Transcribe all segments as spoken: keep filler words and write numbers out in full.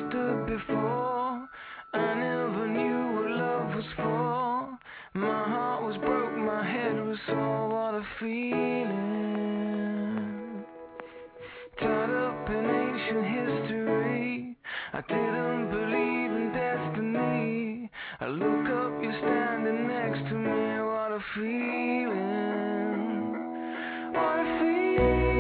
understood before. I never knew what love was for. My heart was broke, my head was sore. What a feeling. Tied up in ancient history. I didn't believe in destiny. I look up, you're standing next to me. What a feeling. What a feeling.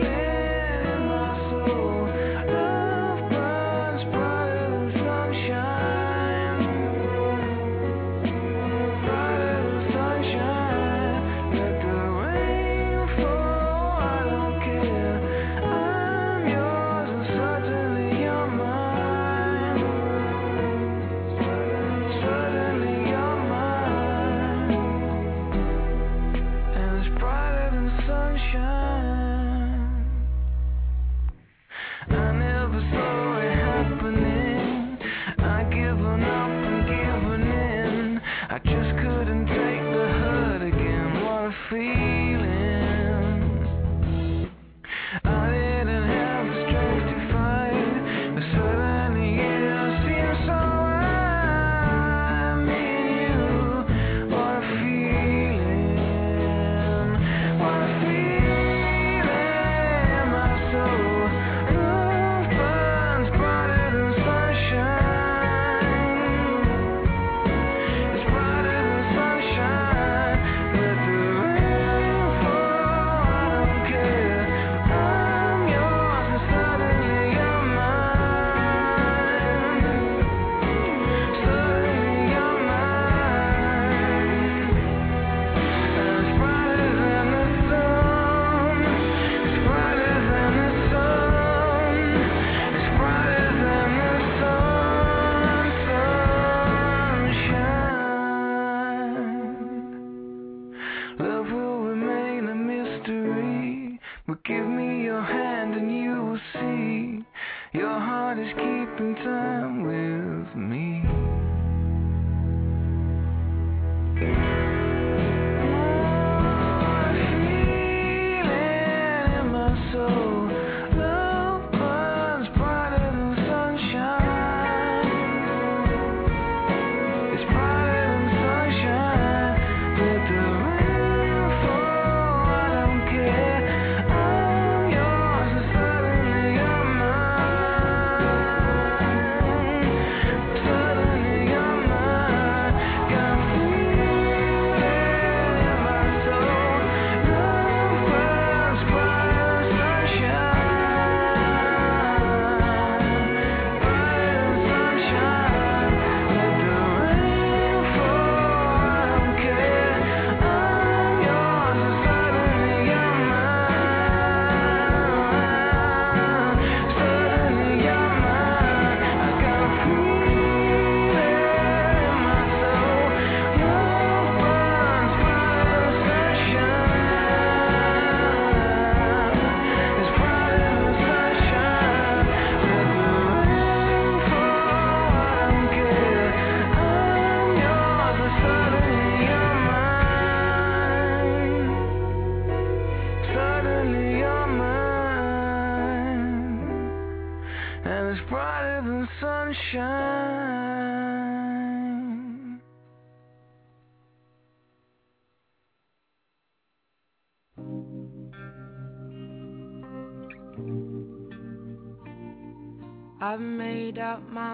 I've made up my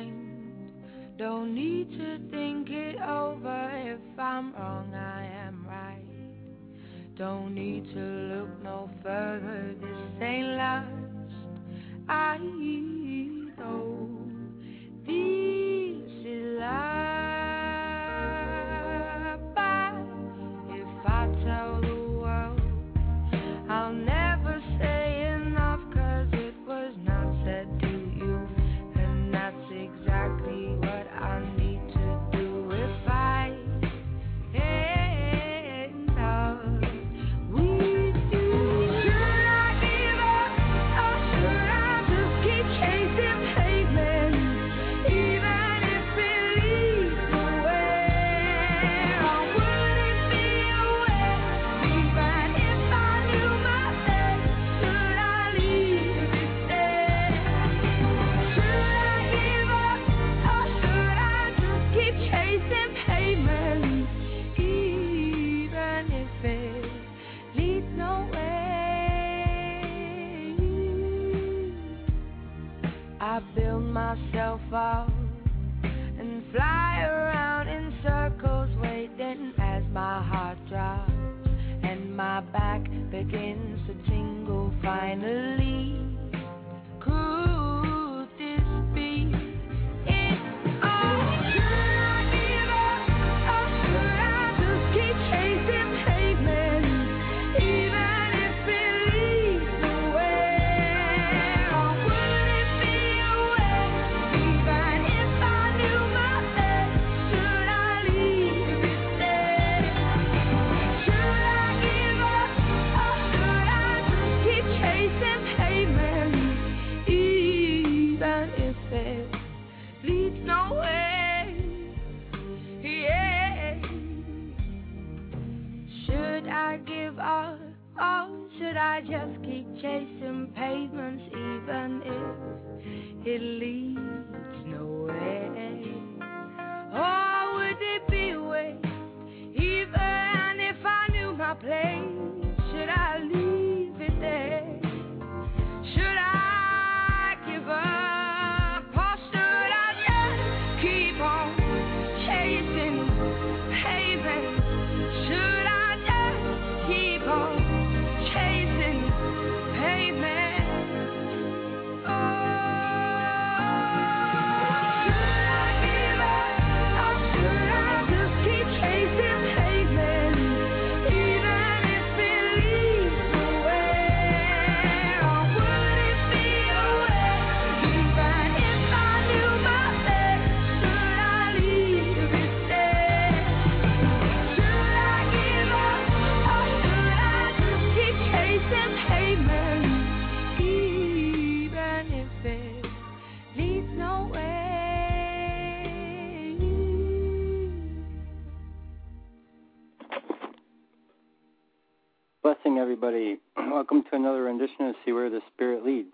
mind, don't need to think it over. If I'm wrong, I am right. Don't need to look no further, this ain't last. I know this is love, but if I tell the world, I'll never say enough, 'cause it was not said to you, and that's exactly what I need to do if I end up with you. Should I give up, or should I just keep chasing? burn myself out and fly around in circles, waiting as my heart drops and my back begins to tingle finally. Could this be it all? Should I give up, or should I just keep chasing pavement, even if it leads nowhere? Or would it be a way, even if I knew my best? Should I leave it there? Should I give up, or should I just keep chasing pavement, even if it leads nowhere? Yeah. Should I give up, or should I just keep chasing pavements, even if it leads nowhere? Or would it be a waste, even if I knew my place? Should I leave it there? Should I give up, or should I just keep on chasing pavements? Should I just keep on chasing pavements? Oh, should I give up, or should I just keep chasing pavements, even if it leads nowhere? Or would it be a way, even if I knew my best? Should I leave it there? Should I give up, or should I just keep chasing pavements, even if it leads nowhere? Blessing, everybody. Welcome to another rendition of See Where the Spirit Leads.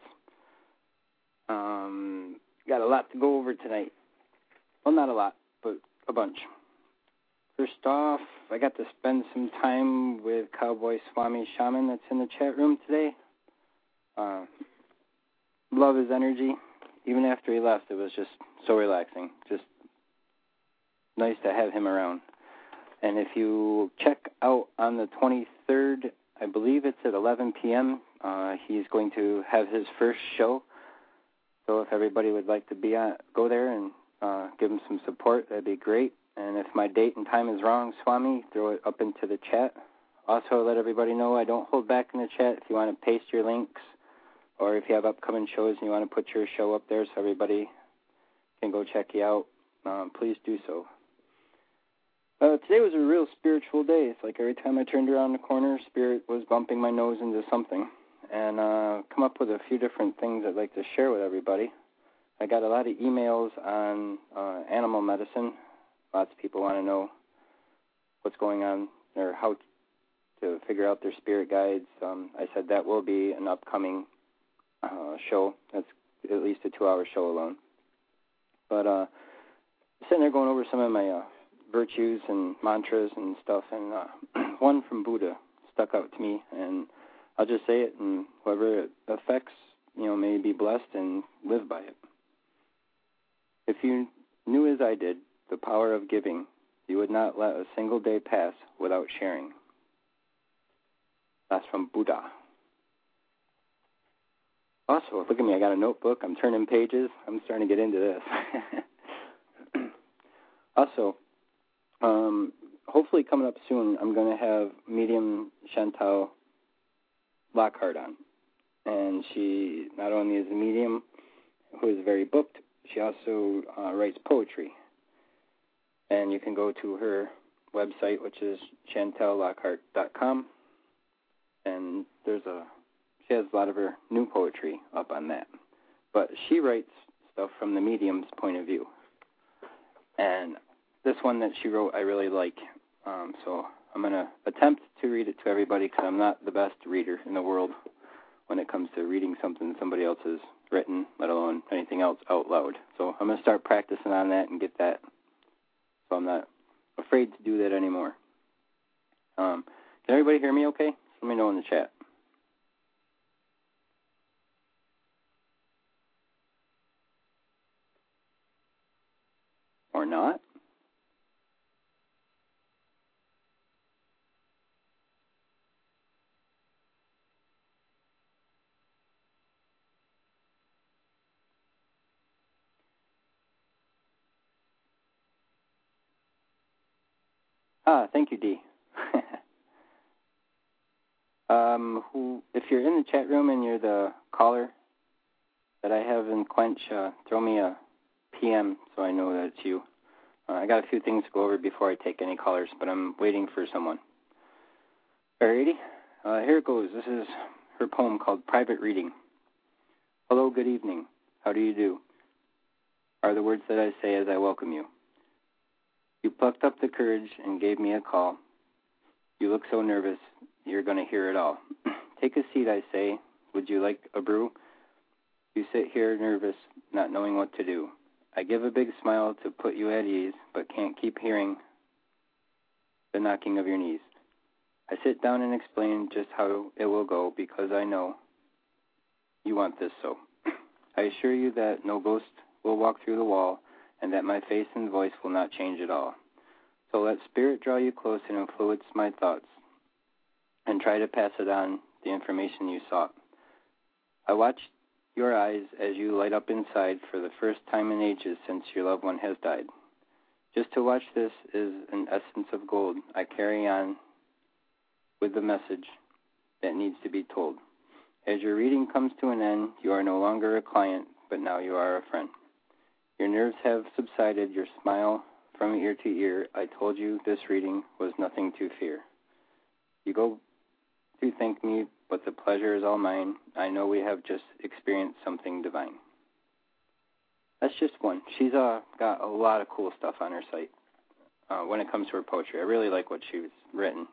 Um, got a lot to go over tonight. Well, not a lot, but a bunch. First off, I got to spend some time with Cowboy Swami Shaman that's in the chat room today. Uh, love his energy. Even after he left, it was just so relaxing. Just nice to have him around. And if you check out on the twenty-third, I believe it's at eleven p.m., uh, he's going to have his first show. So if everybody would like to be on, go there and uh, give him some support, that'd be great. And if my date and time is wrong, Swami, throw it up into the chat. Also, let everybody know I don't hold back in the chat. If you want to paste your links, or if you have upcoming shows and you want to put your show up there so everybody can go check you out, um, please do so. Uh, today was a real spiritual day. It's like every time I turned around the corner, Spirit was bumping my nose into something. And uh, come up with a few different things I'd like to share with everybody. I got a lot of emails on uh, animal medicine. Lots of people want to know what's going on or how to figure out their spirit guides. Um, I said that will be an upcoming uh, show. That's at least a two-hour show alone. But uh, sitting there going over some of my uh, virtues and mantras and stuff, and uh, one from Buddha stuck out to me, and I'll just say it, and whoever it affects, you know, may be blessed and live by it. If you knew as I did the power of giving, you would not let a single day pass without sharing. That's from Buddha. Also, look at me, I got a notebook, I'm turning pages, I'm starting to get into this. Also, um, hopefully coming up soon, I'm going to have medium Chantal Lockhart on. And she not only is a medium who is very booked, she also uh, writes poetry. And you can go to her website, which is chantal lockhart dot com. And there's a she has a lot of her new poetry up on that. But she writes stuff from the medium's point of view. And this one that she wrote I really like. Um, so I'm going to attempt to read it to everybody because I'm not the best reader in the world when it comes to reading something somebody else has written, let alone anything else out loud. So I'm going to start practicing on that and get that so I'm not afraid to do that anymore. Um, can everybody hear me okay? Let me know in the chat. Ah, thank you, Dee. um, who, if you're in the chat room and you're the caller that I have in Quench, uh, throw me a P M so I know that it's you. Uh, I got a few things to go over before I take any callers, but I'm waiting for someone. Alrighty, uh, here it goes. This is her poem called Private Reading. Hello, good evening. How do you do? Are the words that I say as I welcome you. You plucked up the courage and gave me a call. You look so nervous, you're going to hear it all. Take a seat, I say. Would you like a brew? You sit here nervous, not knowing what to do. I give a big smile to put you at ease, but can't keep hearing the knocking of your knees. I sit down and explain just how it will go, because I know you want this so. I assure you that no ghost will walk through the wall, and that my face and voice will not change at all. So let spirit draw you close and influence my thoughts, and try to pass it on, the information you sought. I watch your eyes as you light up inside for the first time in ages since your loved one has died. Just to watch this is an essence of gold. I carry on with the message that needs to be told. As your reading comes to an end, you are no longer a client, but now you are a friend. Your nerves have subsided, your smile from ear to ear. I told you this reading was nothing to fear. You go to thank me, but the pleasure is all mine. I know we have just experienced something divine. That's just one. She's uh, got a lot of cool stuff on her site uh, when it comes to her poetry. I really like what she's written.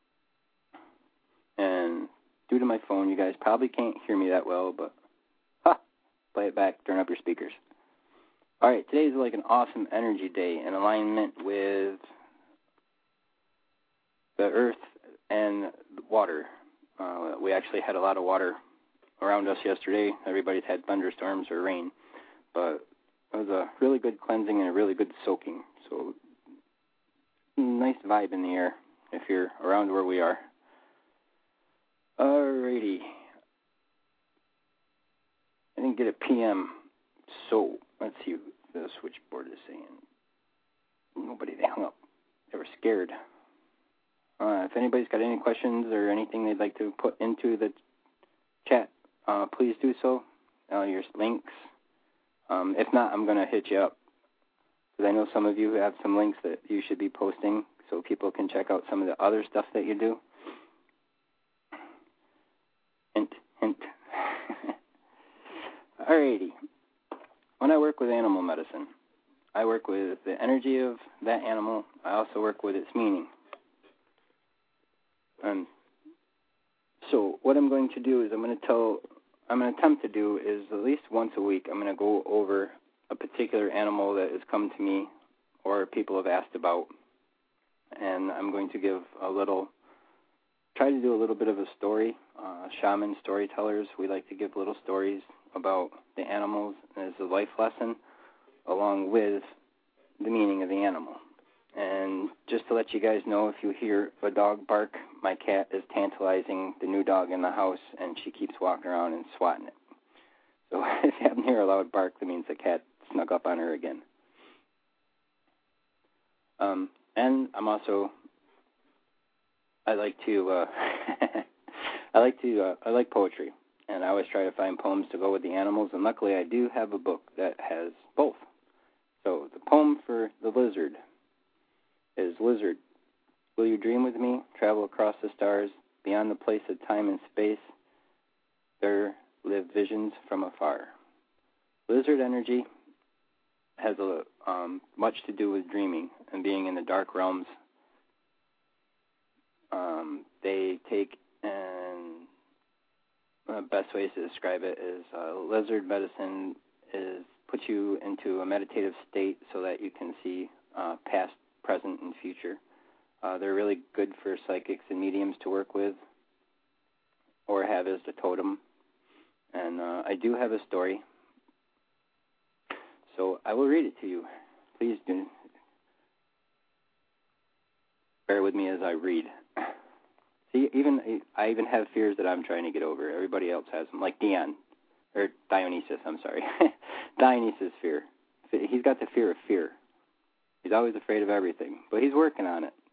And due to my phone, you guys probably can't hear me that well, but ha, play it back, turn up your speakers. All right, today's like an awesome energy day in alignment with the earth and the water. Uh, we actually had a lot of water around us yesterday. Everybody's had thunderstorms or rain, but it was a really good cleansing and a really good soaking. So nice vibe in the air if you're around where we are. Alrighty. I didn't get a P M, so let's see what the switchboard is saying. Nobody, they hung up. They were scared. Uh, if anybody's got any questions or anything they'd like to put into the chat, uh, please do so. Uh, your links. Um, if not, I'm going to hit you up, because I know some of you have some links that you should be posting so people can check out some of the other stuff that you do. Hint, hint. Alrighty. When I work with animal medicine, I work with the energy of that animal. I also work with its meaning. And so what I'm going to do is I'm going to tell, I'm going to attempt to do is at least once a week, I'm going to go over a particular animal that has come to me or people have asked about. And I'm going to give a little, try to do a little bit of a story. Uh, shaman storytellers, we like to give little stories about the animals as a life lesson along with the meaning of the animal. And just to let you guys know, if you hear a dog bark, my cat is tantalizing the new dog in the house, and she keeps walking around and swatting it. So if you happen to hear a loud bark, that means the cat snuck up on her again. Um, and I'm also, I like to, uh, I like to, uh, I like poetry, and I always try to find poems to go with the animals, and luckily I do have a book that has both. So the poem for the lizard is Lizard. Will you dream with me, travel across the stars, beyond the place of time and space? There live visions from afar. Lizard energy has a, um, much to do with dreaming and being in the dark realms. Um, they take, and the best ways to describe it is uh, lizard medicine is puts you into a meditative state so that you can see uh, past, present, and future. Uh, they're really good for psychics and mediums to work with or have as a totem. And uh, I do have a story, so I will read it to you. Please do bear with me as I read. See, even I even have fears that I'm trying to get over. Everybody else has them, like Dion, or Dionysus, I'm sorry. Dionysus' fear. He's got the fear of fear. He's always afraid of everything, but he's working on it.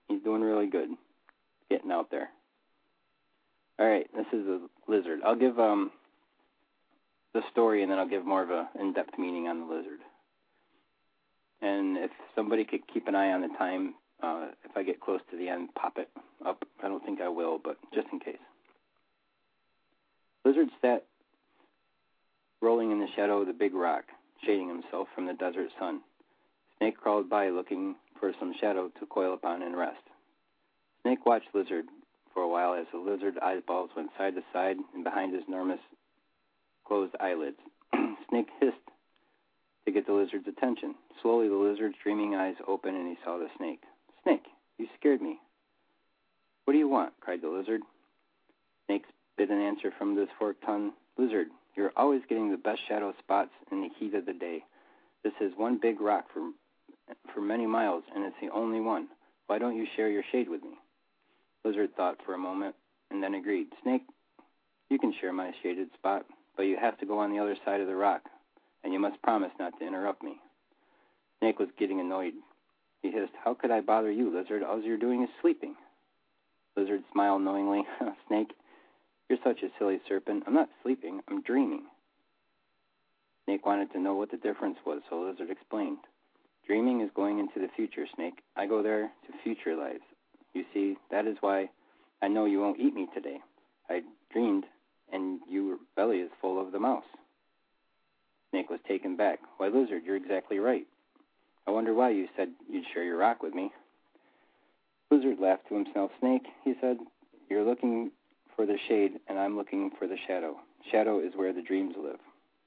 He's doing really good getting out there. All right, this is a lizard. I'll give um the story, and then I'll give more of a in-depth meaning on the lizard. And if somebody could keep an eye on the time, uh, if I get close to the end, pop it up. I don't think I will, but just in case. Lizard sat rolling in the shadow of the big rock, shading himself from the desert sun. Snake crawled by looking for some shadow to coil upon and rest. Snake watched Lizard for a while as the lizard eyeballs went side to side and behind his enormous closed eyelids. Snake hissed to get the lizard's attention. Slowly the lizard's dreaming eyes opened and he saw the snake. Snake, you scared me. What do you want? Cried the lizard. Snake spit an answer from this forked tongue. Lizard, you're always getting the best shadow spots in the heat of the day. This is one big rock for for many miles, and it's the only one. Why don't you share your shade with me? Lizard thought for a moment and then agreed. Snake, you can share my shaded spot, but you have to go on the other side of the rock, and you must promise not to interrupt me. Snake was getting annoyed. He hissed, how could I bother you, Lizard? All you're doing is sleeping. Lizard smiled knowingly. Snake, you're such a silly serpent. I'm not sleeping. I'm dreaming. Snake wanted to know what the difference was, so Lizard explained. Dreaming is going into the future, Snake. I go there to future lives. You see, that is why I know you won't eat me today. I dreamed, and your belly is full of the mouse. Snake was taken back. Why, Lizard, you're exactly right. I wonder why you said you'd share your rock with me. Lizard laughed to himself. Snake, he said, you're looking for the shade, and I'm looking for the shadow. Shadow is where the dreams live.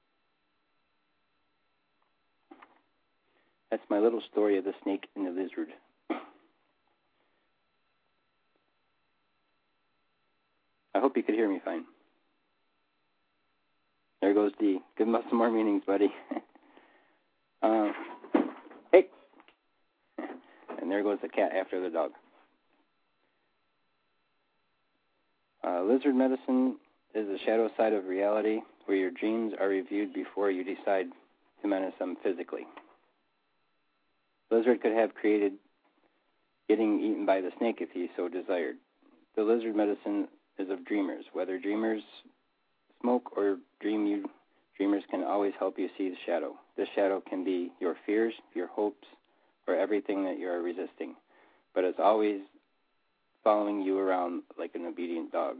That's my little story of the snake and the lizard. I hope you could hear me fine. There goes D. Give him some more meanings, buddy. uh, hey! And there goes the cat after the dog. Uh, lizard medicine is the shadow side of reality where your dreams are reviewed before you decide to menace them physically. Lizard could have created getting eaten by the snake if he so desired. The lizard medicine is of dreamers. Whether dreamers smoke or dream you, dreamers can always help you see the shadow. This shadow can be your fears, your hopes, or everything that you are resisting. But it's always following you around like an obedient dog.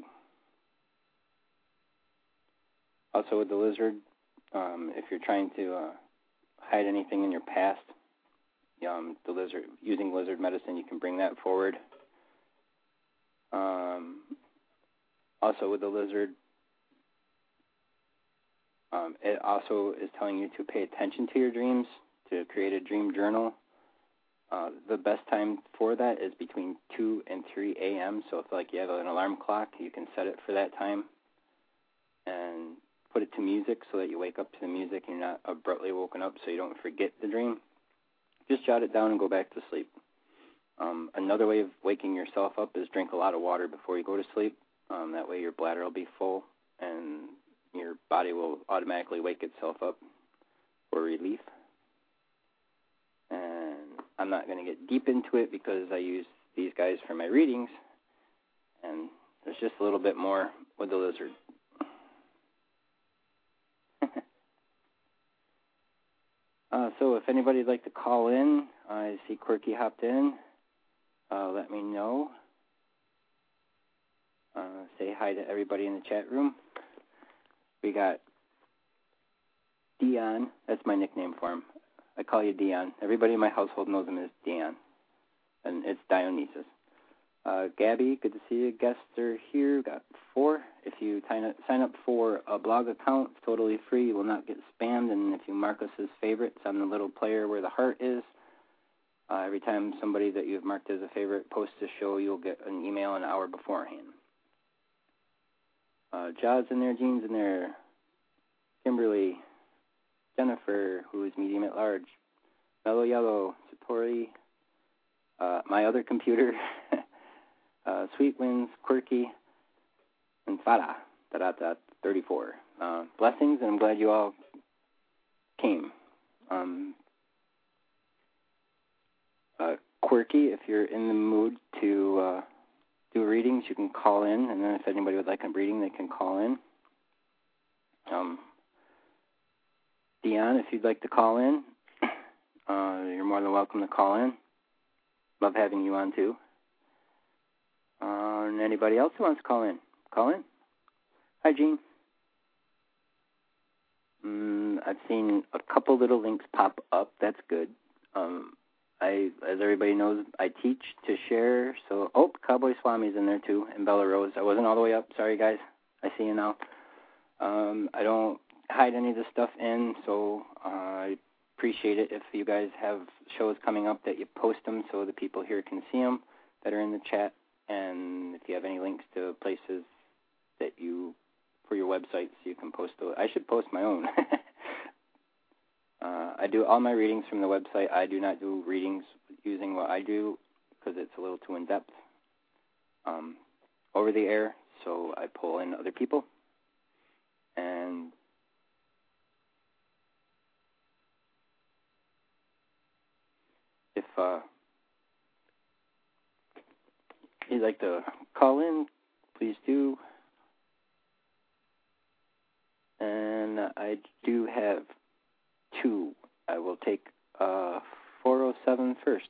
Also with the lizard, um, if you're trying to uh, hide anything in your past, Um, the lizard, using lizard medicine, you can bring that forward. Um, also with the lizard, um, it also is telling you to pay attention to your dreams, to create a dream journal. Uh, the best time for that is between two and three a.m., so if like you have an alarm clock, you can set it for that time and put it to music so that you wake up to the music and you're not abruptly woken up so you don't forget the dream. Just jot it down and go back to sleep. Um, another way of waking yourself up is drink a lot of water before you go to sleep. Um, that way your bladder will be full and your body will automatically wake itself up for relief. And I'm not going to get deep into it because I use these guys for my readings. And there's just a little bit more with the lizard. Uh, so if anybody'd like to call in, I see Quirky hopped in. Uh, let me know. Uh, say hi to everybody in the chat room. We got Dion. That's my nickname for him. I call you Dion. Everybody in my household knows him as Dion. And it's Dionysus. Uh, Gabby, good to see you. Guests are here. We've got four. If you sign up for a blog account, it's totally free. You will not get spammed. And if you mark us as favorites on the little player where the heart is, uh, every time somebody that you've marked as a favorite posts a show, you'll get an email an hour beforehand. Uh, Jaws in there, Jean's in there, Kimberly, Jennifer, who is medium at large, Mellow Yellow, Satori, uh, my other computer, uh, Sweet Winds, Quirky, and Fada, da-da-da, thirty-four. Uh, blessings, and I'm glad you all came. Um, uh, quirky. If you're in the mood to uh, do readings, you can call in, and then if anybody would like a reading, they can call in. Um, Dion, if you'd like to call in, uh, you're more than welcome to call in. Love having you on, too. Uh, and anybody else who wants to call in, call in. Hi, Gene. Mm, I've seen a couple little links pop up. That's good. Um, I, as everybody knows, I teach to share. So, oh, Cowboy Swami's in there too, and Bella Rose. I wasn't all the way up. Sorry, guys. I see you now. Um, I don't hide any of this stuff in, so uh, I appreciate it if you guys have shows coming up that you post them so the people here can see them that are in the chat. And if you have any links to places that you, for your websites, you can post those. I should post my own. uh, I do all my readings from the website. I do not do readings using what I do because it's a little too in-depth um, over the air, so I pull in other people. And if uh, you'd like to call in, please do. And I do have two. I will take uh, four oh seven first.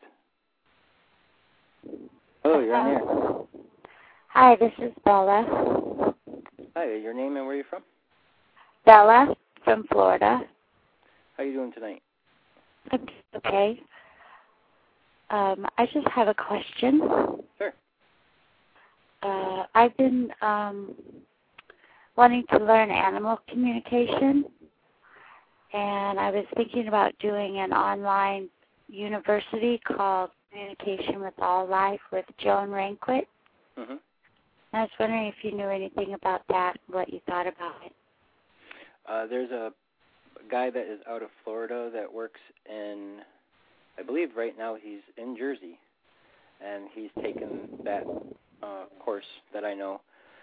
Hello, you're on air. Hi, this is Bella. Hi, your name and where you're from? Bella from Florida. How are you doing tonight? I'm okay. Um, I just have a question. Sure. Uh, I've been um, wanting to learn animal communication, and I was thinking about doing an online university called Communication with All Life with Joan Ranquit. Mm-hmm. I was wondering if you knew anything about that, what you thought about it. Uh, there's a guy that is out of Florida that works in, I believe right now he's in Jersey, and he's taken that uh, course that I know.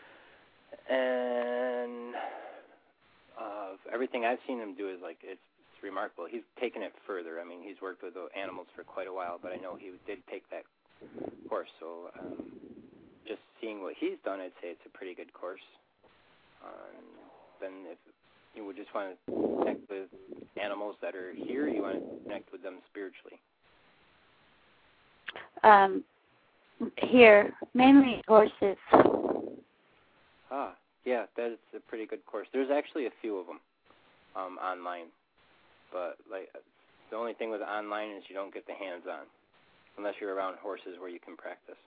And uh, everything I've seen him do is like, it's, it's remarkable. He's taken it further. I mean, he's worked with the animals for quite a while, but I know he did take that course. So um, just seeing what he's done, I'd say it's a pretty good course. Um, then if you would just want to connect with animals that are here, you want to connect with them spiritually? Um, here, mainly horses. Ah, yeah, that is a pretty good course. There's actually a few of them um, online, but like the only thing with online is you don't get the hands-on unless you're around horses where you can practice.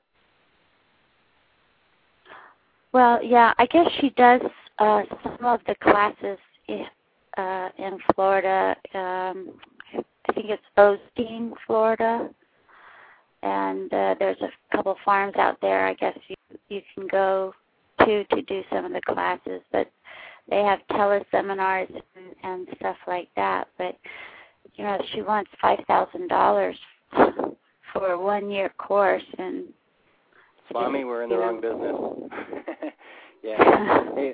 Well, yeah, I guess she does uh, some of the classes in, uh, in Florida. Um, I think it's Osteen, Florida, and uh, there's a couple farms out there. I guess you you can go to to do some of the classes, but they have teleseminars and, and stuff like that. But you know, she wants five thousand dollars for a one-year course, and Swami, we're in the wrong business. Yeah. Hey,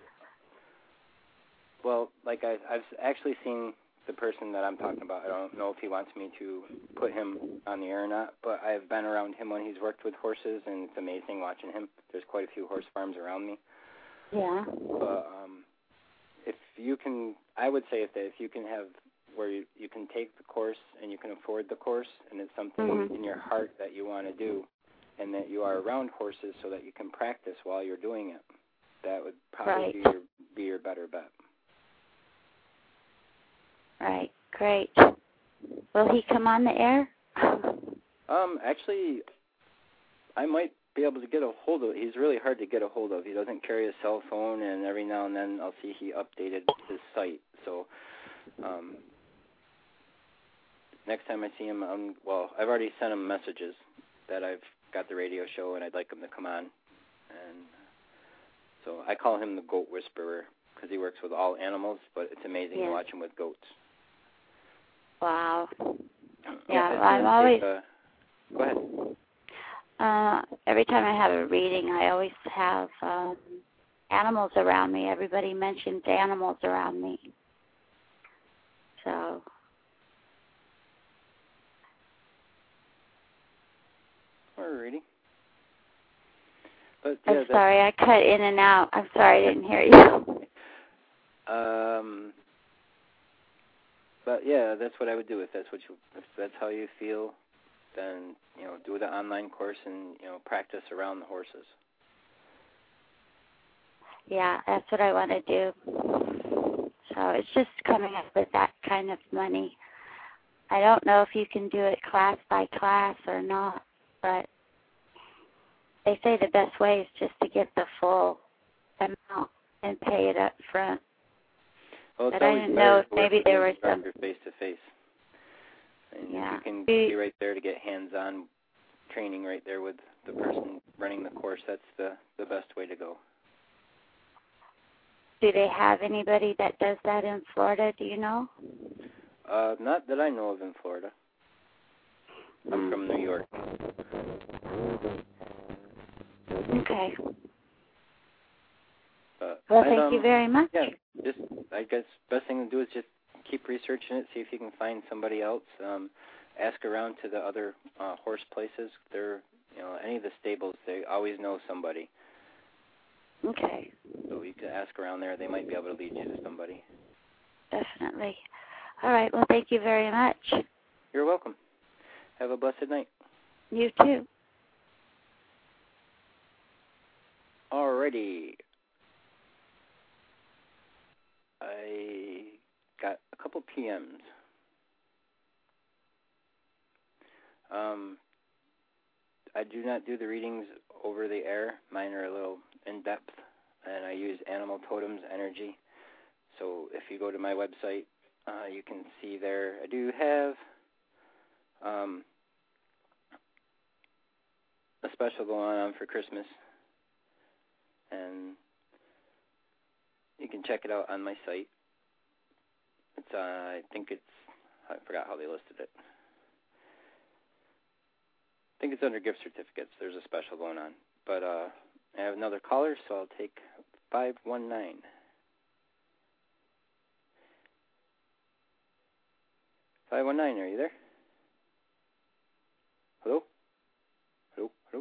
well, like I, I've actually seen the person that I'm talking about. I don't know if he wants me to put him on the air or not, but I've been around him when he's worked with horses, and it's amazing watching him. There's quite a few horse farms around me. Yeah. But um, if you can, I would say if, if you can have where you, you can take the course and you can afford the course, and it's something mm-hmm. in your heart that you want to do, and that you are around horses so that you can practice while you're doing it, that would probably right. be your be your better bet. Right. Great. Will he come on the air? Um, actually, I might be able to get a hold of. He's really hard to get a hold of. He doesn't carry a cell phone, and every now and then I'll see he updated his site. So, um, next time I see him, um, well, I've already sent him messages that I've got the radio show and I'd like him to come on. And so I call him the Goat Whisperer because he works with all animals, but it's amazing yes. to watch him with goats. Wow. Yeah, yeah I'm always... A, go ahead. Uh, every time I have a reading, I always have um, animals around me. Everybody mentions animals around me. So... Alrighty. But, yeah, I'm sorry, I cut in and out. I'm sorry I didn't hear you. Um, but yeah, that's what I would do. If that's what you, if that's how you feel, then you know, do the online course and you know, practice around the horses. Yeah, that's what I want to do. So it's just coming up with that kind of money. I don't know if you can do it class by class or not, but they say the best way is just to get the full amount and pay it up front. Well, but I didn't know if maybe there was some face to face. And yeah. you can be right there to get hands-on training right there with the person running the course. That's the the best way to go. Do they have anybody that does that in Florida? Do you know? Uh, not that I know of in Florida. I'm mm. from New York. Okay. But well, thank um, you very much. Yeah, just I guess best thing to do is just keep researching it, see if you can find somebody else. Um, ask around to the other uh, horse places. They're, you know, any of the stables, they always know somebody. Okay. So you can ask around there. They might be able to lead you to somebody. Definitely. All right. Well, thank you very much. You're welcome. Have a blessed night. You too. Alrighty. I got a couple P Ms. Um, I do not do the readings over the air. Mine are a little in-depth, and I use Animal Totems Energy. So if you go to my website, uh, you can see there. I do have um, a special going on for Christmas, and you can check it out on my site. It's uh, I think it's, I forgot how they listed it. I think it's under gift certificates. There's a special going on. But uh, I have another caller, so I'll take five one nine. five one nine, are you there? Hello? Hello? Hello?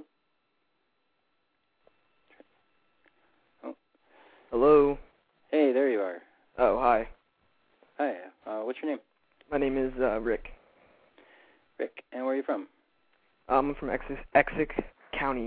Oh. Hello. Hey, there you are. Oh, hi. Hi. Uh, what's your name? My name is uh, Rick. Rick. And where are you from? Um, I'm from Essex, Essex County.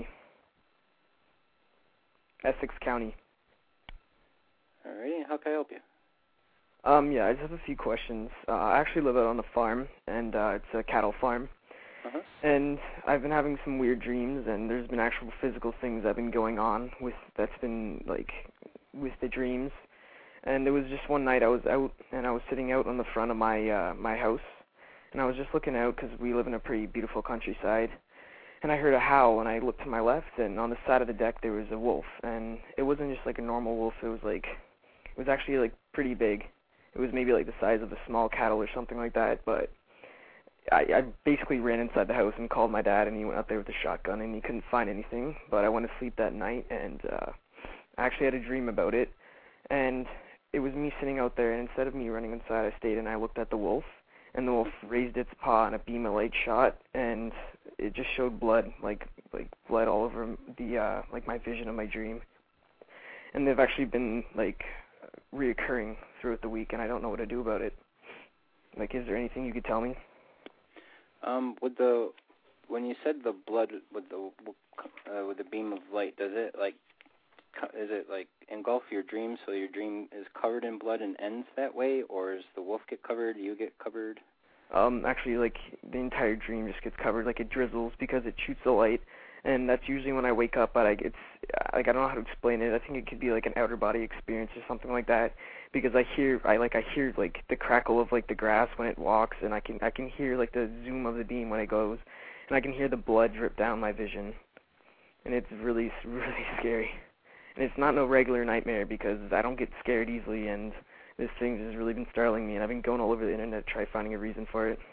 Essex County. Alrighty. How can I help you? Um, yeah, I just have a few questions. Uh, I actually live out on the farm, and uh, it's a cattle farm. Uh-huh. And I've been having some weird dreams, and there's been actual physical things that have been going on with that's been like with the dreams. And it was just one night I was out, and I was sitting out on the front of my uh, my house, and I was just looking out because we live in a pretty beautiful countryside. And I heard a howl, and I looked to my left, and on the side of the deck there was a wolf, and it wasn't just like a normal wolf. It was like it was actually like pretty big. It was maybe like the size of a small cattle or something like that, but I, I basically ran inside the house and called my dad, and he went out there with a shotgun, and he couldn't find anything. But I went to sleep that night, and uh, I actually had a dream about it, and it was me sitting out there, and instead of me running inside, I stayed and I looked at the wolf, and the wolf raised its paw, and a beam of light shot, and it just showed blood, like like blood all over the uh, like my vision of my dream. And they've actually been like reoccurring throughout the week, and I don't know what to do about it. Like, is there anything you could tell me? Um, with the when you said the blood with the uh, with the beam of light, does it like is it like engulf your dream so your dream is covered in blood and ends that way, or does the wolf get covered? Do you get covered? Um, actually, like the entire dream just gets covered, like it drizzles because it shoots the light, and that's usually when I wake up. But I, it's like I don't know how to explain it. I think it could be like an outer body experience or something like that, because I hear I like I hear like the crackle of like the grass when it walks, and I can I can hear like the zoom of the beam when it goes, and I can hear the blood drip down my vision, and it's really really scary. And it's not no regular nightmare because I don't get scared easily, and this thing has really been startling me, and I've been going all over the internet to try finding a reason for it.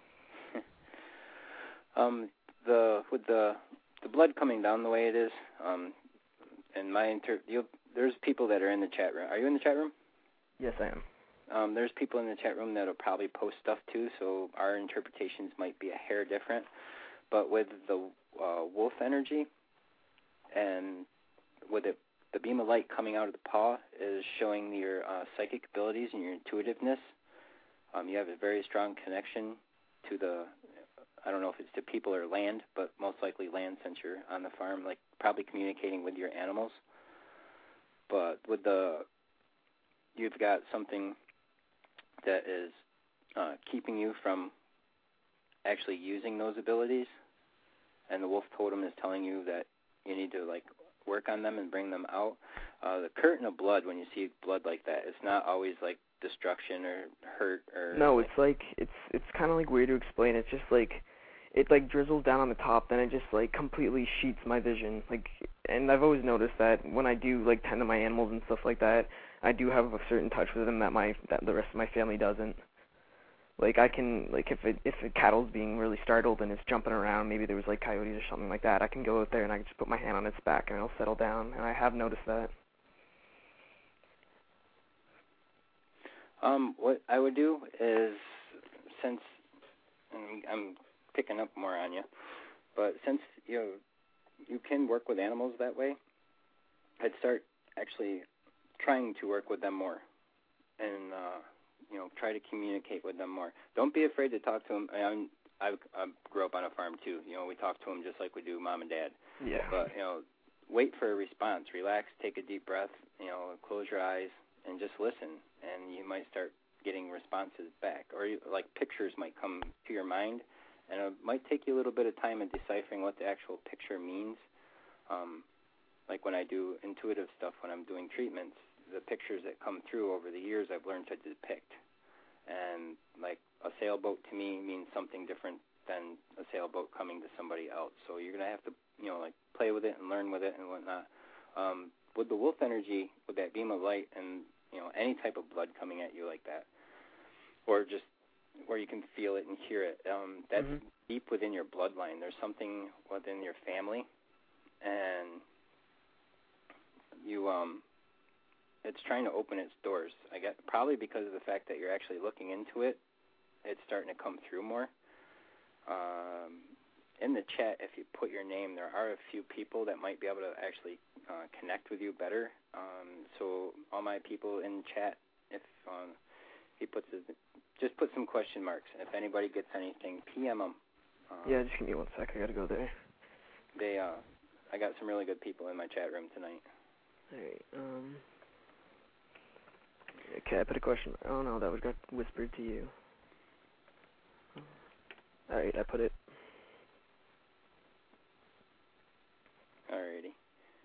um, the with the the blood coming down the way it is, um, and my inter, you, there's people that are in the chat room. Are you in the chat room? Yes, I am. Um, there's people in the chat room that'll probably post stuff too, so our interpretations might be a hair different. But with the uh, wolf energy, and with it, the beam of light coming out of the paw is showing your uh, psychic abilities and your intuitiveness. Um, you have a very strong connection to the, I don't know if it's to people or land, but most likely land since you're on the farm, like probably communicating with your animals. But with the, you've got something that is uh, keeping you from actually using those abilities, and the wolf totem is telling you that you need to like work on them and bring them out. Uh, the curtain of blood, when you see blood like that, it's not always like destruction or hurt or. No, it's like it's it's kind of like weird to explain. It's just like it like drizzles down on the top, then it just like completely sheets my vision. Like, and I've always noticed that when I do like tend to my animals and stuff like that, I do have a certain touch with them that my that the rest of my family doesn't. Like I can, like if it, if a cattle's being really startled and it's jumping around, maybe there was like coyotes or something like that, I can go out there and I can just put my hand on its back and it'll settle down, and I have noticed that. Um, what I would do is, since and I'm picking up more on you, but since you know, you can work with animals that way, I'd start actually trying to work with them more, and uh, you know, try to communicate with them more. Don't be afraid to talk to them. I, mean, I, I grew up on a farm too. You know, we talk to them just like we do mom and dad. Yeah. But you know, wait for a response. Relax, take a deep breath. You know, close your eyes and just listen, and you might start getting responses back, or you, like pictures might come to your mind, and it might take you a little bit of time in deciphering what the actual picture means. Um, like when I do intuitive stuff, when I'm doing treatments, the pictures that come through over the years I've learned to depict. And like a sailboat to me means something different than a sailboat coming to somebody else. So you're going to have to, you know, like play with it and learn with it and whatnot. Um, with the wolf energy, with that beam of light and, you know, any type of blood coming at you like that, or just where you can feel it and hear it, um, that's mm-hmm. deep within your bloodline. There's something within your family, and you, um, it's trying to open its doors. I get probably because of the fact that you're actually looking into it, it's starting to come through more. Um, in the chat, if you put your name, there are a few people that might be able to actually uh, connect with you better. Um, so all my people in chat, if um, he puts his, just put some question marks. If anybody gets anything, P M them. Um, yeah, just give me one sec. I gotta go there. They, uh, I got some really good people in my chat room tonight. All right. Um. Okay, I put a question. Oh no, that was got whispered to you. All right, I put it. Alrighty.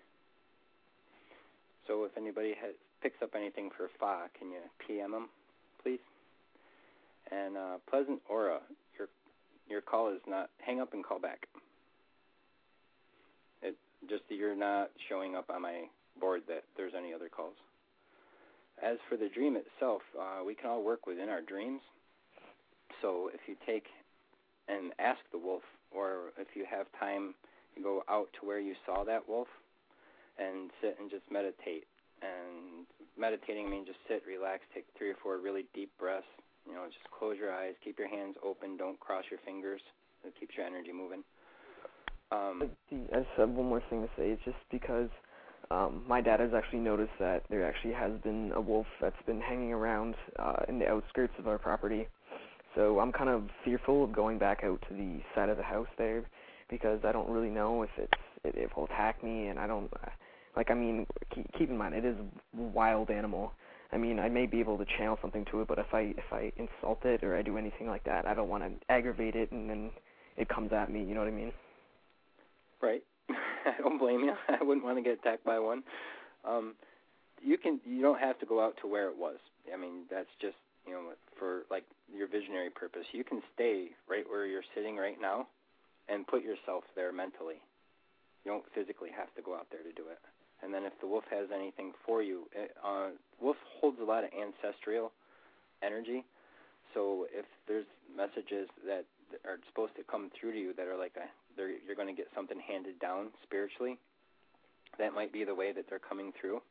So if anybody has, picks up anything for Fa, can you P M them, please? And uh, Pleasant Aura, your your call is not. Hang up and call back. It just that you're not showing up on my board that there's any other calls. As for the dream itself, uh, we can all work within our dreams. So if you take and ask the wolf, or if you have time, you go out to where you saw that wolf and sit and just meditate. And meditating means just sit, relax, take three or four really deep breaths. You know, just close your eyes, keep your hands open, don't cross your fingers. It keeps your energy moving. Um, I just have one more thing to say. It's just because um, my dad has actually noticed that there actually has been a wolf that's been hanging around uh, in the outskirts of our property. So I'm kind of fearful of going back out to the side of the house there, because I don't really know if it's it, it will attack me, and I don't like. I mean, keep, keep in mind it is a wild animal. I mean, I may be able to channel something to it, but if I if I insult it or I do anything like that, I don't want to aggravate it, and then it comes at me. You know what I mean? Right. I don't blame you. I wouldn't want to get attacked by one. Um, you can. You don't have to go out to where it was. I mean, that's just, you know, for like your visionary purpose. You can stay right where you're sitting right now and put yourself there mentally. You don't physically have to go out there to do it. And then if the wolf has anything for you, it, uh, wolf holds a lot of ancestral energy. So if there's messages that are supposed to come through to you that are like a, they're, you're going to get something handed down spiritually, that might be the way that they're coming through.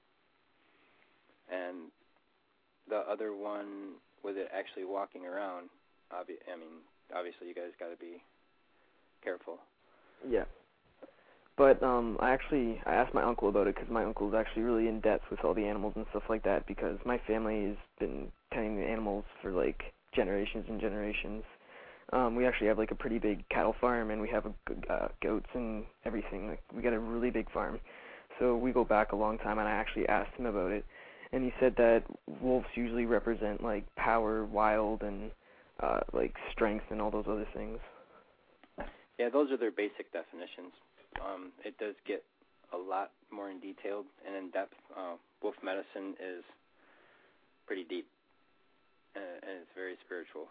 And the other one, with it actually walking around, obvi- I mean, obviously you guys got to be careful. Yeah. But um, I actually I asked my uncle about it because my uncle is actually really in depth with all the animals and stuff like that because my family has been tending the animals for like generations and generations. Um, we actually have like a pretty big cattle farm and we have a, uh, goats and everything. Like we got a really big farm, so we go back a long time. And I actually asked him about it, and he said that wolves usually represent like power, wild, and uh, like strength and all those other things. Yeah, those are their basic definitions. Um, it does get a lot more in detail and in depth. Uh, wolf medicine is pretty deep, and, and it's very spiritual.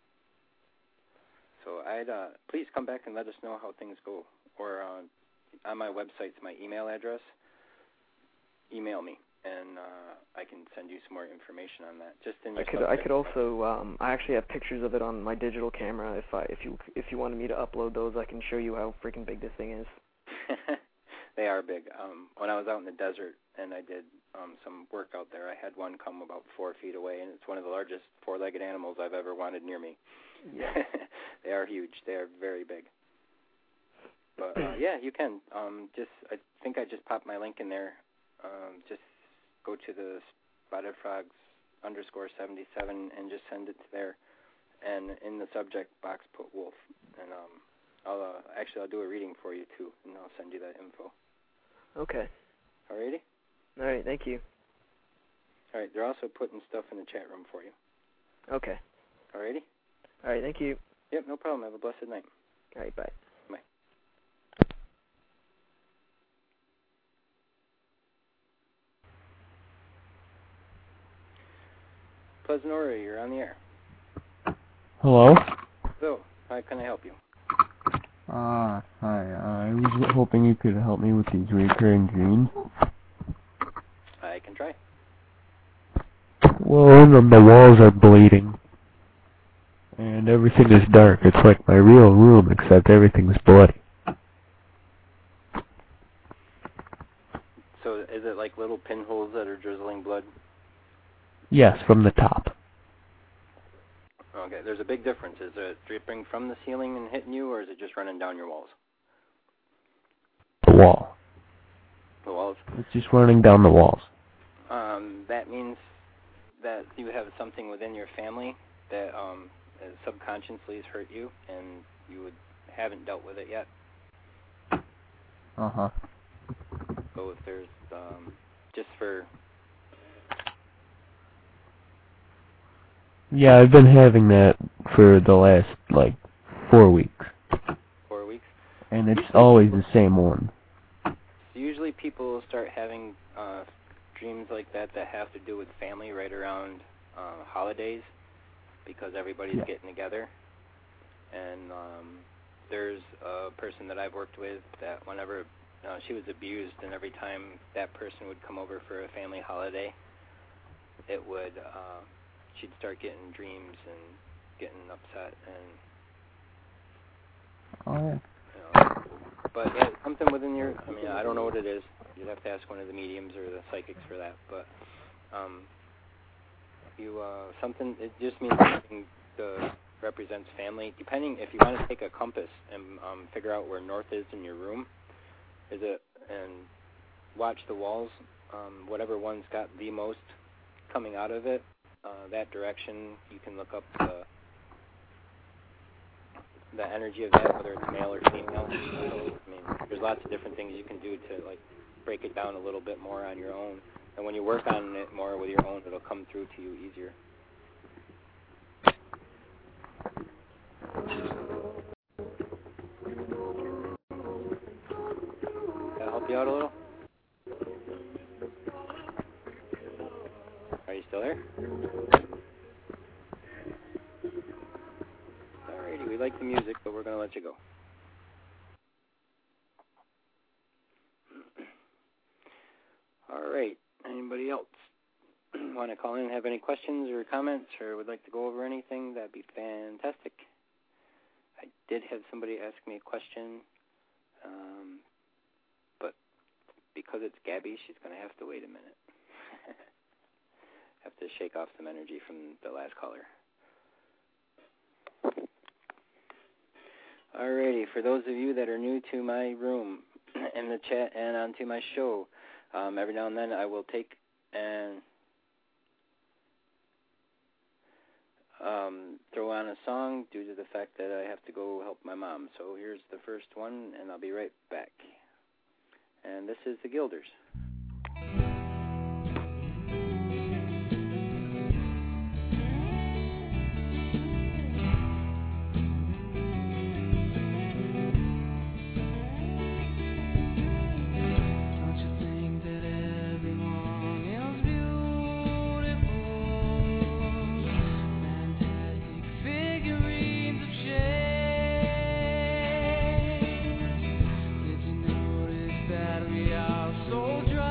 So I'd uh, please come back and let us know how things go. Or uh, on my website's my email address. Email me, and uh, I can send you some more information on that. Just in your I could I could also um, I actually have pictures of it on my digital camera. If I if you if you wanted me to upload those, I can show you how freaking big this thing is. They are big. Um, when I was out in the desert and I did um, some work out there, I had one come about four feet away, and it's one of the largest four-legged animals I've ever wanted near me. Yeah. They are huge. They are very big. But uh, yeah, you can. Um, just I think I just popped my link in there. Um, just go to the Spotted Frogs underscore seventy-seven and just send it to there. And in the subject box, put wolf. And um, I'll uh, actually I'll do a reading for you too, and I'll send you that info. Okay. Alrighty. All right. Thank you. All right. They're also putting stuff in the chat room for you. Okay. Alrighty. All right. Thank you. Yep. No problem. Have a blessed night. All right. Bye. Bye. Pleasant Aura, you're on the air. Hello? So, how can I help you? Uh, hi. I was hoping you could help me with these recurring dreams. I can try. Well, the, the walls are bleeding. And everything is dark. It's like my real room, except everything's bloody. So, is it like little pinholes that are drizzling blood? Yes, from the top. Okay, there's a big difference. Is it dripping from the ceiling and hitting you, or is it just running down your walls? The wall. The walls? It's just running down the walls. Um, that means that you have something within your family that um, subconsciously has hurt you, and you would, haven't dealt with it yet. Uh-huh. So if there's, um, just for... Yeah, I've been having that for the last, like, four weeks. Four weeks? And it's always the same one. So usually people start having uh, dreams like that that have to do with family right around uh, holidays because everybody's yeah. getting together. And um, there's a person that I've worked with that whenever uh, she was abused, and every time that person would come over for a family holiday, it would... Uh, she'd start getting dreams and getting upset and Oh, yeah. You know, but yeah, something within your, I mean, I don't know what it is. You'd have to ask one of the mediums or the psychics for that. But um, you, uh, something, it just means something that represents family. Depending, if you want to take a compass and um, figure out where north is in your room, is it, and watch the walls, um, whatever one's got the most coming out of it, uh, that direction, you can look up the the energy of that, whether it's male or female. So, I mean, there's lots of different things you can do to, like, break it down a little bit more on your own. And when you work on it more with your own, it'll come through to you easier. Can I help you out a little? Are you still there? Alrighty, we like the music, but we're going to let you go. Alright, anybody else want to call in and have any questions or comments or would like to go over anything? That'd be fantastic. I did have somebody ask me a question, um, but because it's Gabby, she's going to have to wait a minute. Have to shake off some energy from the last caller. Alrighty, for those of you that are new to my room, in the chat and onto my show, um, every now and then I will take and um, throw on a song due to the fact that I have to go help my mom. So here's the first one, and I'll be right back. And this is the Gilders. That we are so dry.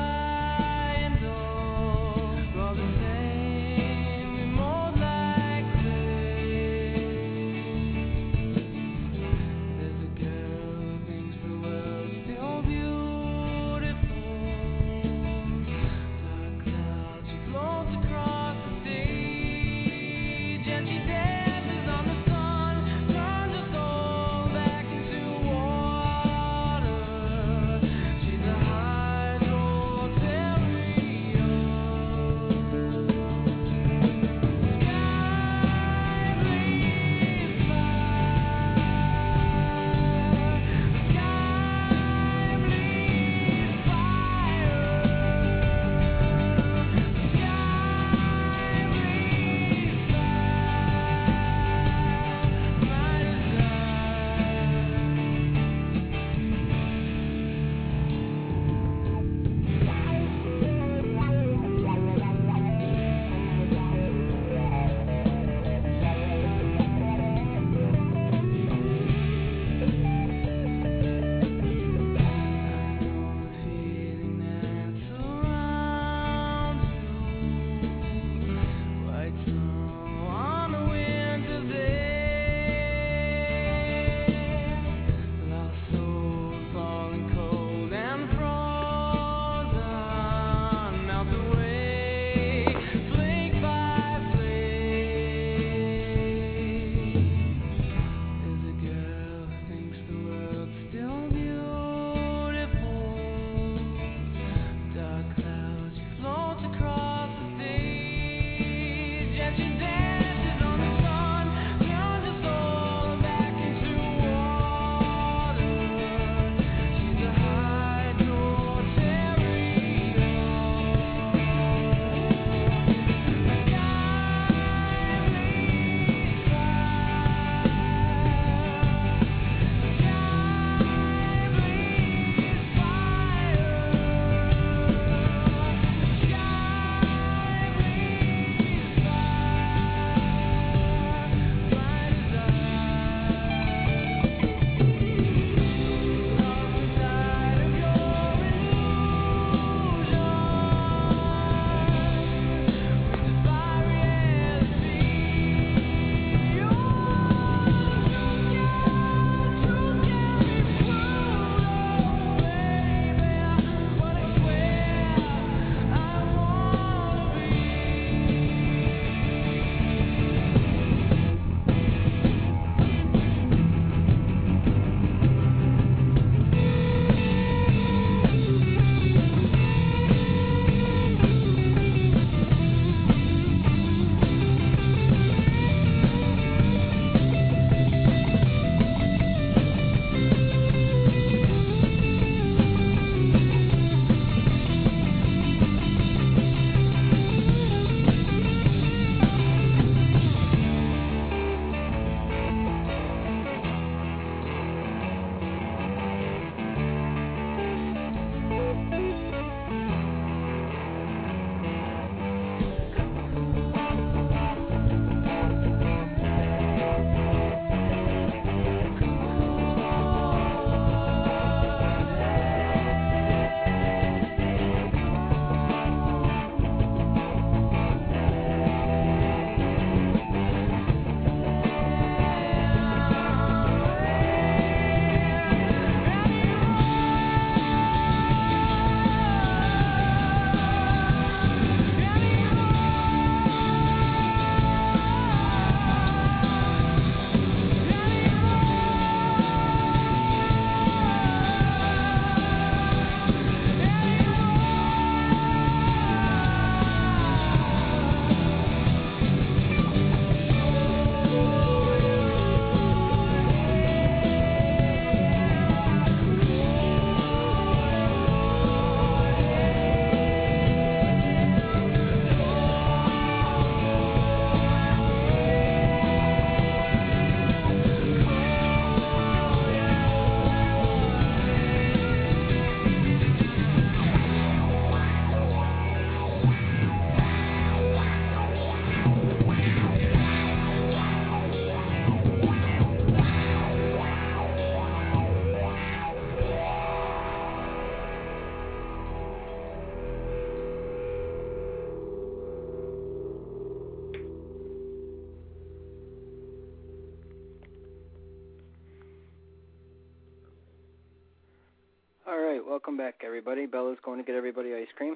welcome back, everybody. Bella's going to get everybody ice cream.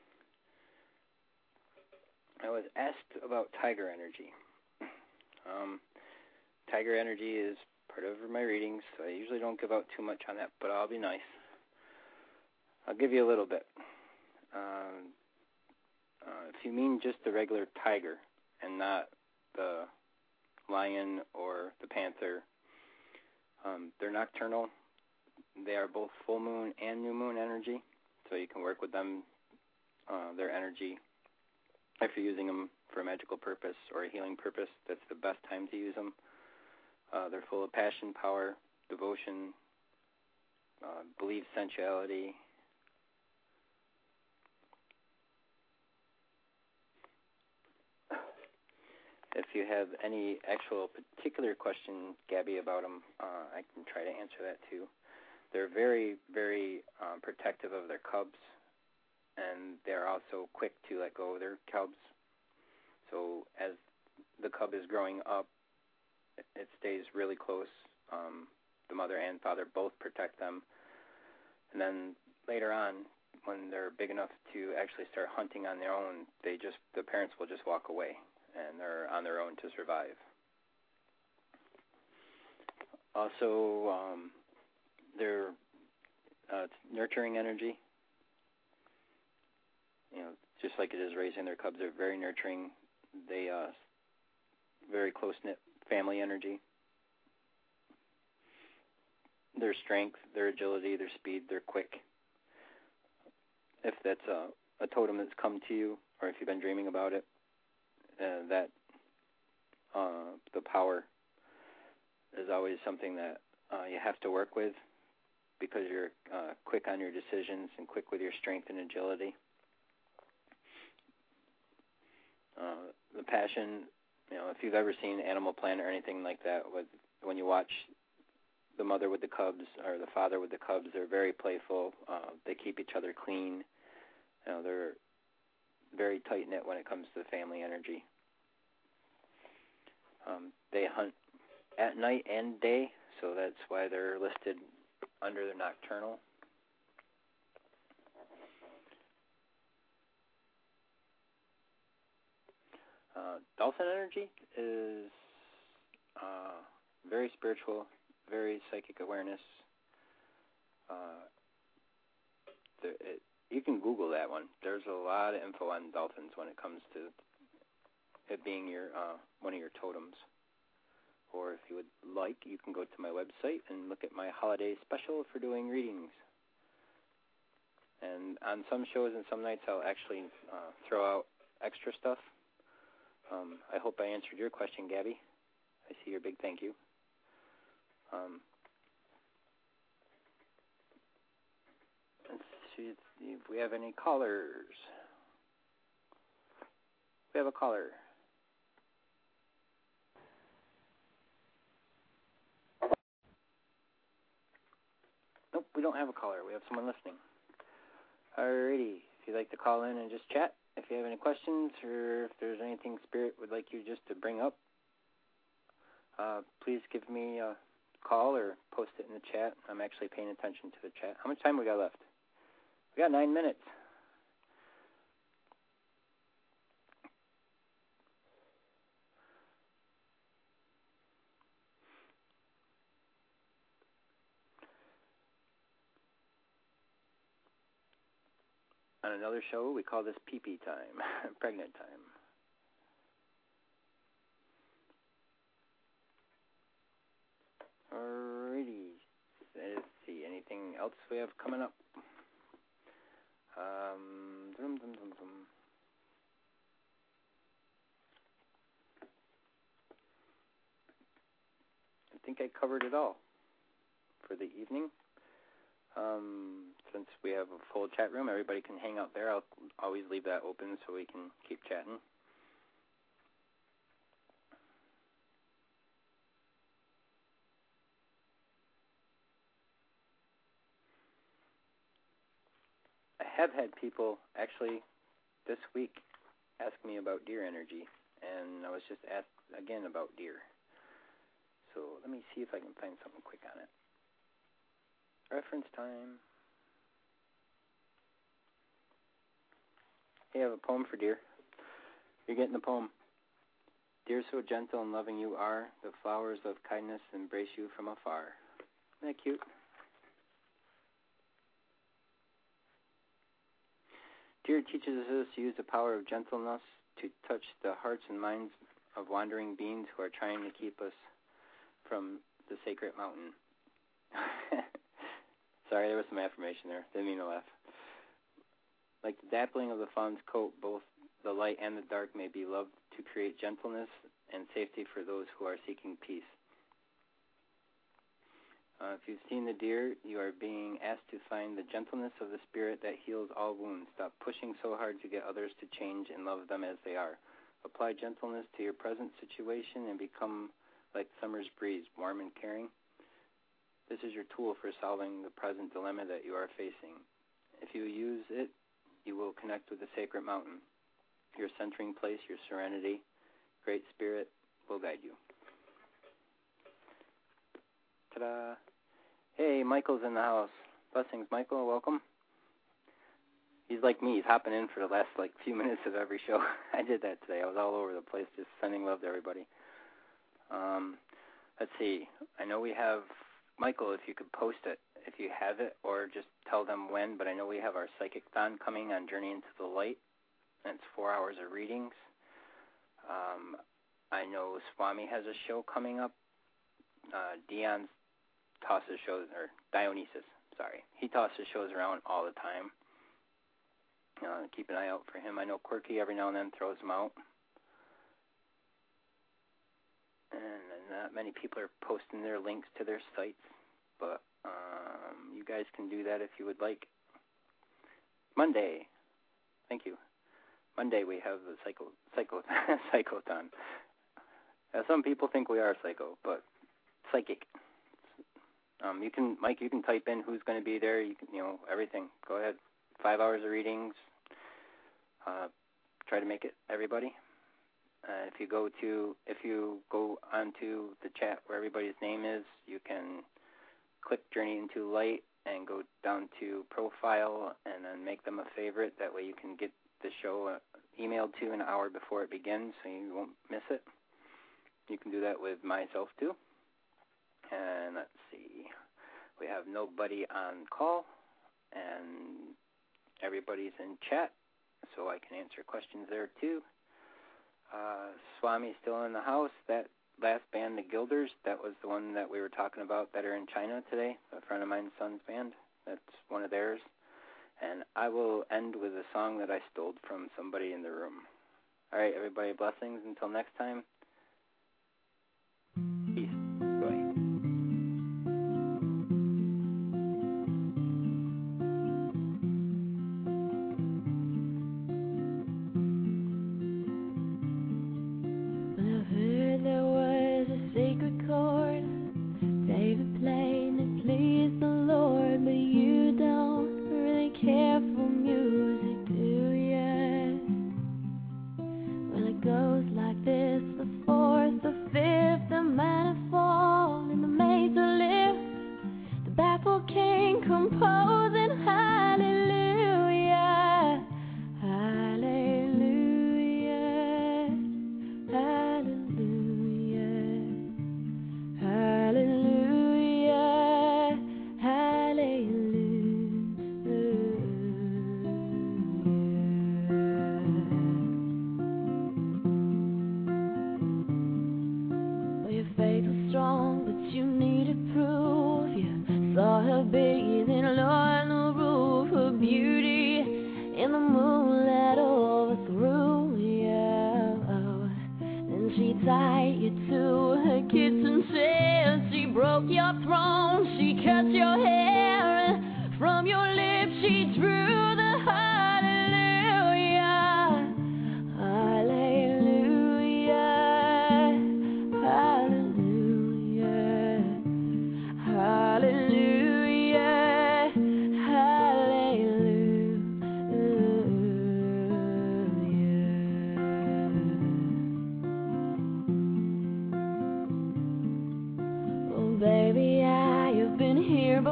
I was asked about Tiger Energy. Um, Tiger Energy is part of my readings, so I usually don't give out too much on that, but I'll be nice. I'll give you a little bit. Um, uh, if you mean just the regular tiger and not the lion or the panther, um, they're nocturnal. They are both full moon and new moon energy, so you can work with them, uh, their energy. If you're using them for a magical purpose or a healing purpose, that's the best time to use them. Uh, they're full of passion, power, devotion, uh, belief, sensuality. If you have any actual particular question, Gabby, about them, uh, I can try to answer that too. They're very, very um, protective of their cubs, and they're also quick to let go of their cubs. So as the cub is growing up, it stays really close. Um, the mother and father both protect them. And then later on, when they're big enough to actually start hunting on their own, they just the parents will just walk away, and they're on their own to survive. Also, um, they're uh, nurturing energy. You know, just like it is raising their cubs, they're very nurturing. They uh, very close-knit family energy. Their strength, their agility, their speed, they're quick. If that's a, a totem that's come to you, or if you've been dreaming about it, uh, that uh, the power is always something that uh, you have to work with, because you're uh, quick on your decisions and quick with your strength and agility. Uh, the passion, you know, if you've ever seen Animal Planet or anything like that, with when you watch the mother with the cubs or the father with the cubs, they're very playful. Uh, they keep each other clean. You know, they're very tight-knit when it comes to family energy. Um, they hunt at night and day, so that's why they're listed under the nocturnal. Uh, dolphin energy is uh, very spiritual, very psychic awareness. Uh, there, it, you can Google that one. There's a lot of info on dolphins when it comes to it being your uh, one of your totems. Or if you would like, you can go to my website and look at my holiday special for doing readings. And on some shows and some nights, I'll actually uh, throw out extra stuff. Um, I hope I answered your question, Gabby. I see your big thank you. Um, let's see if we have any callers. We have a caller. Nope, we don't have a caller. We have someone listening. Alrighty. If you'd like to call in and just chat, if you have any questions or if there's anything Spirit would like you just to bring up, uh, please give me a call or post it in the chat. I'm actually paying attention to the chat. How much time we got left? We got nine minutes. On another show, we call this pee-pee time, pregnant time. Alrighty. Let's see, anything else we have coming up? Um, dum, dum, dum, dum. I think I covered it all for the evening. Um, since we have a full chat room, everybody can hang out there. I'll always leave that open so we can keep chatting. I have had people actually this week ask me about deer energy, and I was just asked again about deer. So let me see if I can find something quick on it. Reference time. Hey, I have a poem for Dear. You're getting the poem. Dear, so gentle and loving you are, the flowers of kindness embrace you from afar. Isn't that cute? Dear teaches us to use the power of gentleness to touch the hearts and minds of wandering beings who are trying to keep us from the sacred mountain. Sorry, there was some affirmation there. Didn't mean to laugh. Like the dappling of the fawn's coat, both the light and the dark may be loved to create gentleness and safety for those who are seeking peace. Uh, if you've seen the deer, you are being asked to find the gentleness of the spirit that heals all wounds. Stop pushing so hard to get others to change and love them as they are. Apply gentleness to your present situation and become like summer's breeze, warm and caring. This is your tool for solving the present dilemma that you are facing. If you use it, you will connect with the sacred mountain. Your centering place, your serenity, great spirit will guide you. Ta-da. Hey, Michael's in the house. Blessings, Michael. Welcome. He's like me. He's hopping in for the last, like, few minutes of every show. I did that today. I was all over the place just sending love to everybody. Um, let's see. I know we have, Michael, if you could post it, if you have it, or just tell them when, but I know we have our Psychic-thon coming on Journey into the Light, and it's four hours of readings. Um, I know Swami has a show coming up. Uh, Dion's tosses shows, or Dionysus, sorry. He tosses shows around all the time. Uh, keep an eye out for him. I know Quirky every now and then throws them out. And not many people are posting their links to their sites, but um, you guys can do that if you would like. Monday, thank you. Monday we have the psycho, psycho, psychothon. Now, some people think we are psycho, but psychic. Um, you can, Mike, you can type in who's going to be there. You can, you know, everything. Go ahead. Five hours of readings. Uh, try to make it everybody. Uh, if you go to, if you go onto the chat where everybody's name is, you can click Journey into Light and go down to profile and then make them a favorite. That way you can get the show uh, emailed to an hour before it begins, so you won't miss it. You can do that with myself too. And let's see, we have nobody on call, and everybody's in chat, so I can answer questions there too. Uh, Swami's still in the house. That last band, the Gilders, that was the one that we were talking about that are in China today, a friend of mine's son's band. That's one of theirs. And I will end with a song that I stole from somebody in the room. All right, everybody, blessings. Until next time. Peace. Bye.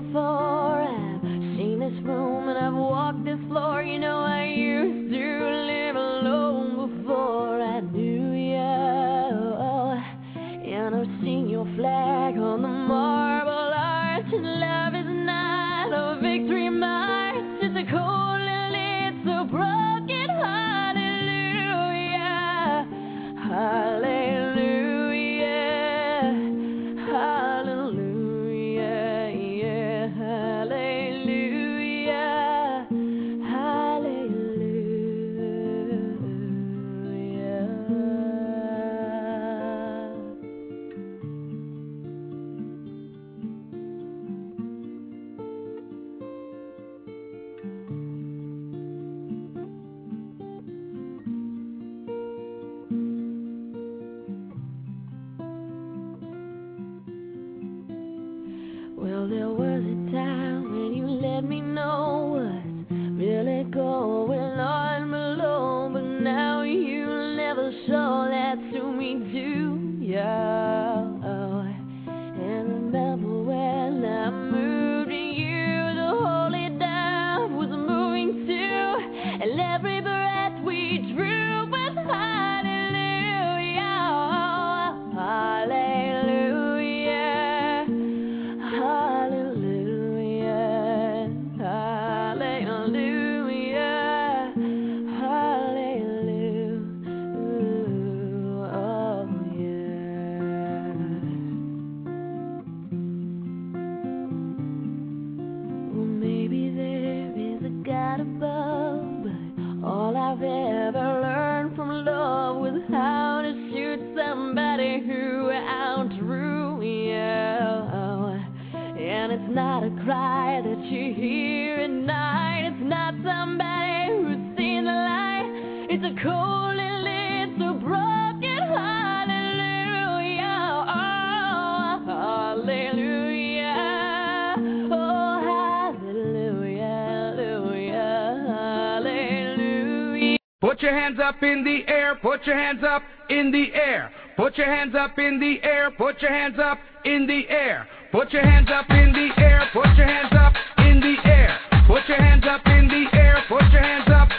Before I've seen this room and I've walked this floor, you know I used to live all that's to me too, yeah. And remember when I moved to you, the holy dove was moving too, and every breath we drew was hallelujah, hallelujah, hallelujah, hallelujah, hallelujah, oh yeah. Well, maybe there is a God above, but all I've ever learned from love was how to shoot somebody who outdrew you. And it's not a cry that you hear at night. It's not somebody who's seen the light. It's a cold and little broken hallelujah. Oh, hallelujah. Oh, hallelujah, hallelujah, hallelujah. Put your hands up in the air, put your hands up in the air. Put your hands up in the air, put your hands up in the air. Put your hands up in the air, put your hands up in the air. Put your hands up in the air, put your hands up